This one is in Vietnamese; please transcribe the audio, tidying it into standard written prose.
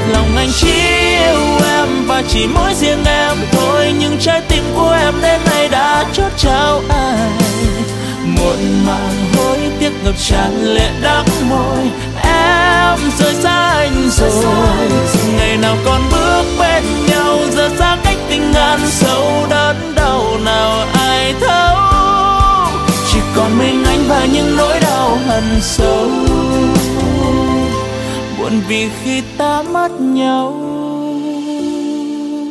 Lòng anh chỉ yêu em và chỉ mỗi riêng em thôi, nhưng trái tim của em đến nay đã chót trao ai. Muộn màng hối tiếc ngập tràn lệ đắng môi, em rời xa anh rồi. Ngày nào còn bước bên nhau, giờ xa cách tình ngàn sâu, đớn đau nào ai thấu. Chỉ còn mình anh và những nỗi đau hằn sâu, buồn vì khi ta mất nhau.